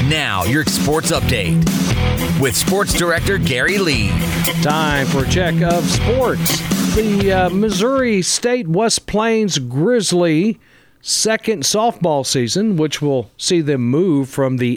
Now, your sports update with Sports Director Gary Lee. Time for a check of sports. The Missouri State West Plains Grizzly second softball season, which will see them move from the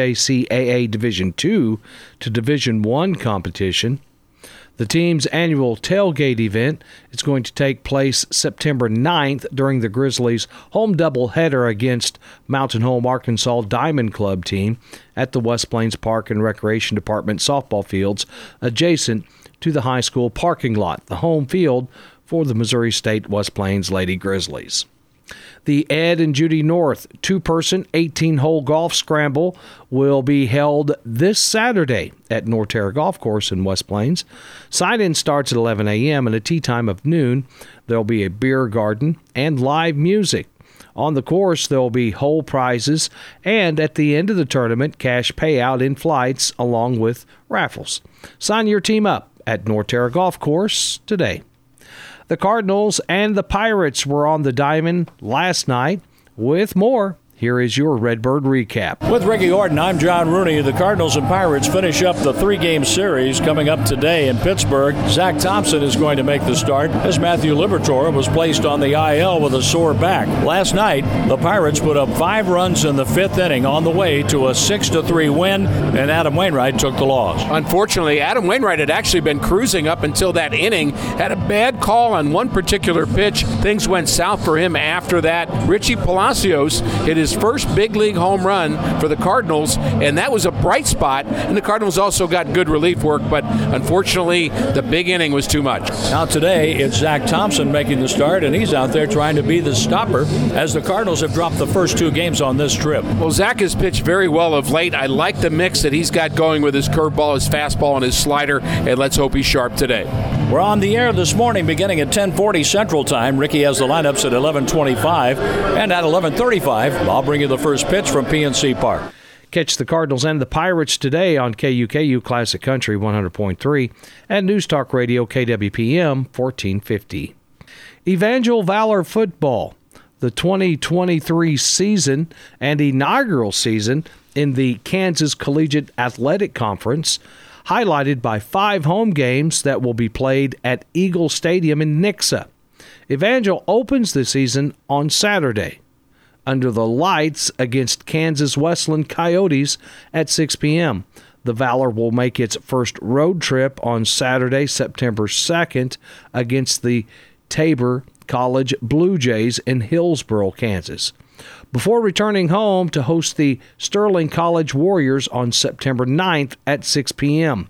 NJCAA Division II to Division I competition. The team's annual tailgate event is going to take place September 9th during the Grizzlies' home doubleheader against Mountain Home Arkansas Diamond Club team at the West Plains Park and Recreation Department softball fields adjacent to the high school parking lot, the home field for the Missouri State West Plains Lady Grizzlies. The Ed and Judy North two-person 18-hole golf scramble will be held this Saturday at Norterra Golf Course in West Plains. Sign-in starts at 11 a.m. and a tee time of noon. There will be a beer garden and live music. On the course, there will be hole prizes and, at the end of the tournament, cash payout in flights along with raffles. Sign your team up at Norterra Golf Course today. The Cardinals and the Pirates were on the diamond last night. With more, here is your Redbird recap. With Ricky Orton, I'm John Rooney. The Cardinals and Pirates finish up the three-game series coming up today in Pittsburgh. Zach Thompson is going to make the start as Matthew Liberatore was placed on the IL with a sore back. Last night, the Pirates put up 5 runs in the 5th inning on the way to a 6-3 win, and Adam Wainwright took the loss. Unfortunately, Adam Wainwright had actually been cruising up until that inning, had a bad call on one particular pitch. Things went south for him after that. Richie Palacios hit his first big league home run for the Cardinals, and that was a bright spot, and the Cardinals also got good relief work, but unfortunately the big inning was too much. Now today it's Zach Thompson making the start, and he's out there trying to be the stopper as the Cardinals have dropped the first 2 games on this trip. Well, Zach has pitched very well of late. I like the mix that he's got going with his curveball, his fastball, and his slider, and let's hope he's sharp today. We're on the air this morning beginning at 10:40 Central Time. Ricky has the lineups at 11:25, and at 11:35 I'll bring you the first pitch from PNC Park. Catch the Cardinals and the Pirates today on KUKU Classic Country 100.3 and News Talk Radio KWPM 1450. Evangel Valor Football, the 2023 season and inaugural season in the Kansas Collegiate Athletic Conference, highlighted by 5 home games that will be played at Eagle Stadium in Nixa. Evangel opens the season on Saturday under the lights against Kansas Westland Coyotes at 6 p.m. The Valor will make its first road trip on Saturday, September 2nd, against the Tabor College Blue Jays in Hillsboro, Kansas, before returning home to host the Sterling College Warriors on September 9th at 6 p.m.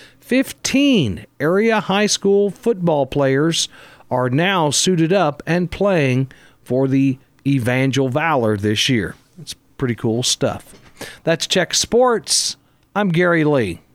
15 area high school football players are now suited up and playing for the Evangel Valor this year. It's pretty cool stuff. That's Check Sports. I'm Gary Lee.